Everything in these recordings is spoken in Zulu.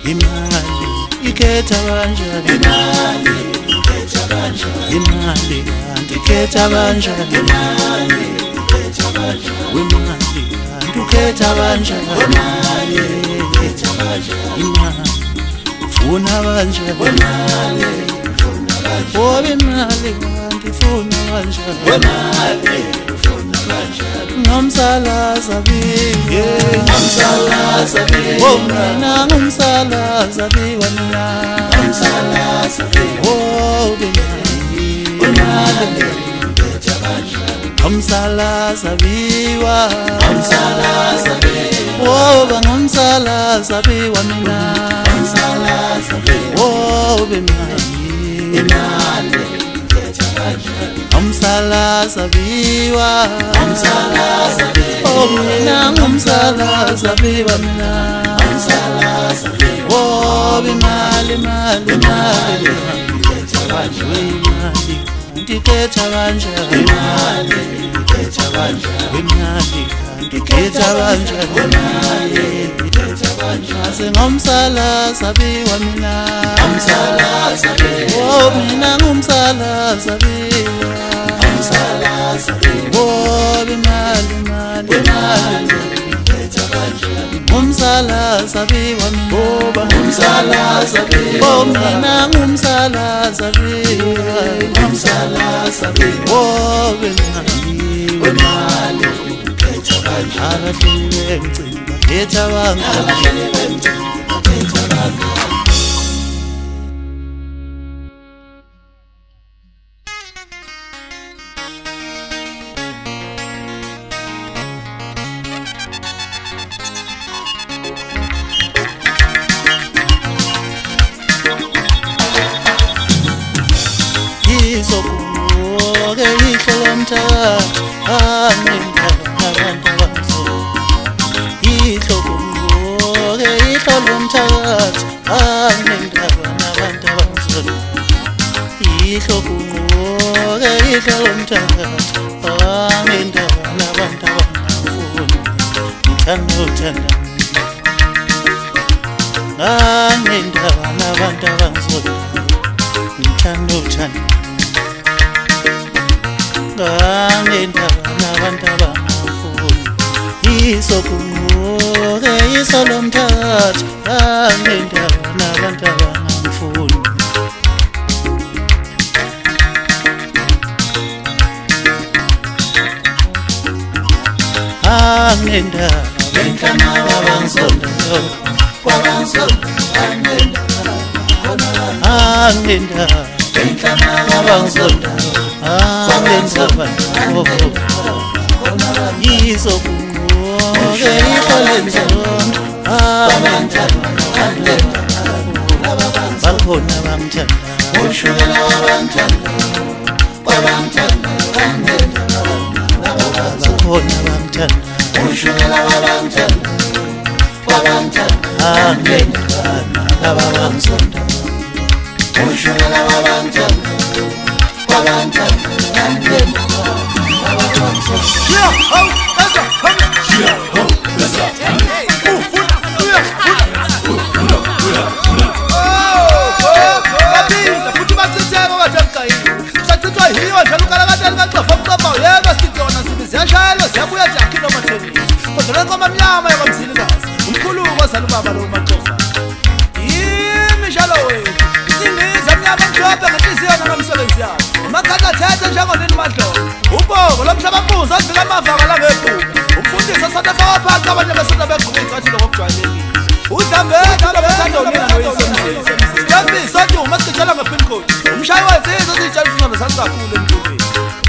imali ikhetha kanjani imali ikhetha kanjani imali kanti ikhetha kanjani imali ikhetha kanjani imali kanti ukhetha kanjani imali ikhetha kanjani imali ufuna kanjani imali ufuna kanjani wobe imali kanti ufuna kanjani imali ufuna kanjani ngomsalaza biwe ngomsalaza biwe wona ngomsalaza biwe mina ngomsalaza biwe wobe imali ikhetha kanjani ngomsalaza biwe ngomsalaza biwe woba ngomsalaza biwe mina ngomsalaza biwe wobe imali ikhetha kanjani ngomsalaza biwe ngomsalaza biwe oh mina ngomsalaza biwe mina ngomsalaza biwe wobe imali ikhetha kanjani imali ikhetha kanjani imali ikhetha kanjani imali ikhetha kanjani imali ikhetha kanjani ngomsalaza biwe mina ngomsalaza biwe oh mina ngomsalaza biwe ngomsalaza biwe oh imali ikhetha kanjani ngomsalaza biwe mina ngomsalaza biwe oh mina ngomsalaza biwe ngomsalaza biwe oh imali ikhetha kanjani abahleli bemcimbi bakhetha kanjani sokuke ihlomtha abantu abazo ihlokuke ihlomtha abantu abazo ihlokuke ihlomtha abantu abazo ngithanda abantu abazo ngithanda ngangendaba nabantu abangafuni isokuke isolomthatha ngangendaba nabantu abangafuni angendaba benhlama wabangizondayo angendaba benhlama wabangizondayo isokuke ihlolenzona bakhona bamthanda ushukela wabamthanda bakhona bamthanda ushukela wabamthanda angengana laba bamthanda ushukela wabamthanda makathatha njengonini madlovu ubongo lomhlaba mbuzo adlula amavaka la ngephupho umfundisi asanda bawaphatha abanye besona begqoke incathilo ngokujwayelekile udlambethu lomthanda unina noyisemzini sithembisa duma sigitshelwa ngepin code umshayi wensizwe siyitshela ukuthi ngabe sasikakhulu emntubeni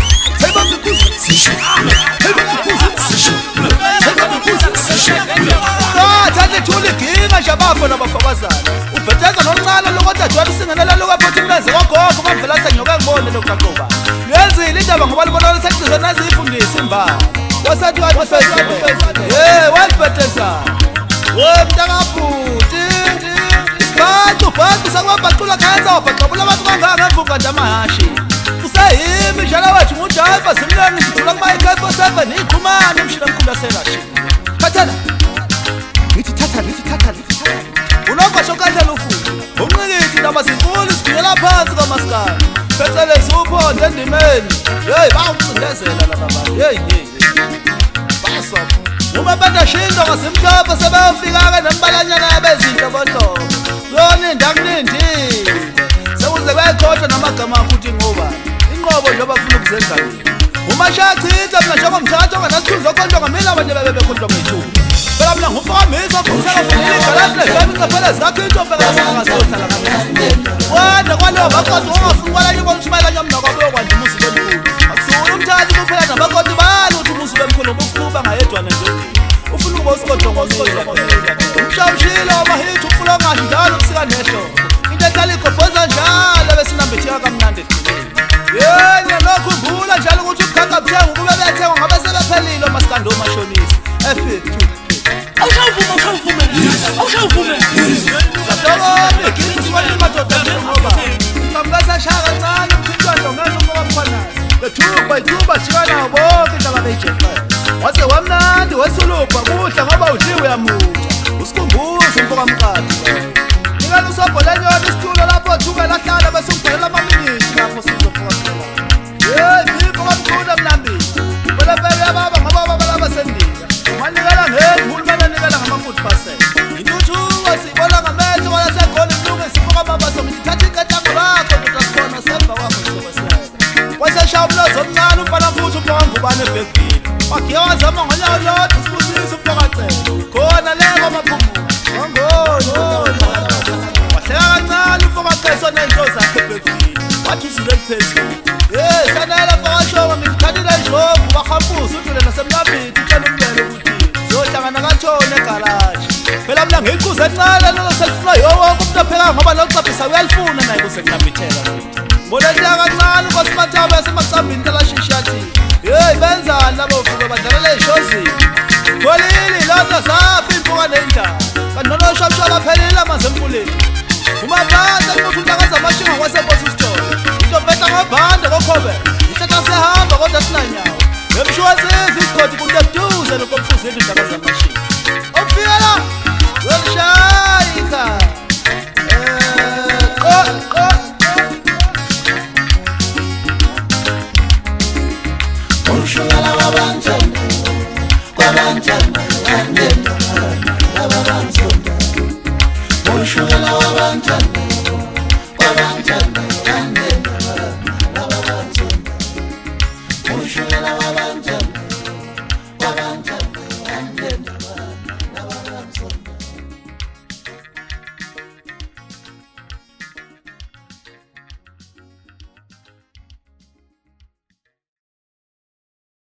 thatha thula iginga nje abafo nabafakazana ubheteza noncane lokuthi ajwayele usingelela lokaphothi mlenze kwagogo bamvela senyoka ngibone lokaqoba lenzile indaba ngoba libonana seqize nazifundisa imbala wasathi wathi festival walibheteza mntangabhuti bhantu sakwabhaqula khansa wabhaqabula abantu kangaka ngemvuka nje amahashi usayimi njalo wethu nguJayiva zimleni ngidlula kumayikhefu 7 iqhumane umshila mkhulu aselashi thatha ngithi thatha unokho shokaza umqondo endimeni hey bawucindezela laba bantu hey baso uma badashinda ngasimhlophe sebeyofika-ke nembalanyana yabezinto bonhlobo yona ndakunindile sekuze kwayekhohlwa namagama akho ukuthi ngoba inqobo njengoba kufuna ukuzenza mina umashachitha mina njengomthatha onganasithunzi okhonjwa ngamina abanye bebekhonjwa ngethuba phela mina ngumfakamisa futhakafunile igalaplefemi ncaphele zikakhitho bekasangasohlala ngamina kwanda kwalowo makoti ongafuni kwalanye kontshumayelanye mnakwabe yokwanda umusi bemkhulu akusula umthathi kuphela namakoti bani ukuthi umusi bemkhulu ubufuna uba ngayedwana nje ufuna ukuba usikodlongomile umshawushile wamahithi ufuna ongashi njalo ubusika nehlobo into ehlala igobhoza njalo besinambitheka kamnandi ekugcineni yena nokhumbula njalo ukuthi ukukhanka buthenge ukube bethengwa ngabe sebephelile omasikando omashonisi awushawuvume satokone gisi sikwalile madoda ngoba ngamkasashaya kancane umthintwando ngene umoka mkhwanazi bethuba jika nawo bonke indaba beyijexela wase wamnandi wesulubha kuhle ngoba udliwe uyamuca usikhumbuze umfoka mqadi nikani usobholenyona isitulo lapho thuke lahlala bese ubhalela amaminithi lapho sizofoka yebo kwamkhulu mnambini phela phela yababa ngoba baba laba sendika manikela ngeni uhulumeni anikela ngama-40% intuthuko siyibona ngamehlo kwalasekhona ilunge sifoka mabaso ngithatha iketango lakho ndoda sibona semva kwakho sokwesela waseshaya umlozo omncane umfana futhi umfoka ngubane ebhekini wagiye wazama ngonyaka lodwa usibusisa umfokacelo khona leko amaphumulo ongoni wahleka kancane umfokacelo nento zakhe ebhekini wathi uzile liphezulu sanela fakashonga ngikuthathile ndlovu bahambuza udlule nasemlambini utshela umlelo ukuthi zohlangana katshona egalaji phela mina ngiyiquze encane lolo selifuna yonke umuntu aphekayo ngoba lokucaphisa uyalifuna naye kuze kunambitheka ngolentiya kancane ukosimathabe yasemacambini kalashishi yathi heyi benzani labo fuke badlalela ey'shozini kholile lona zafa impuka nenjani kanti noloshamsha baphelile amanzi emfuleni umabasa kunothi untakaza amashinga kwaseposa isitolo into betha ngabhande kokhobe ithatha sehamba kodwa sinanyawo emshuwasisi isigodi kunto eduze nokomfuzeli untakaza amashinga ofika la yokushayika ushungela wabantwana kwabantwana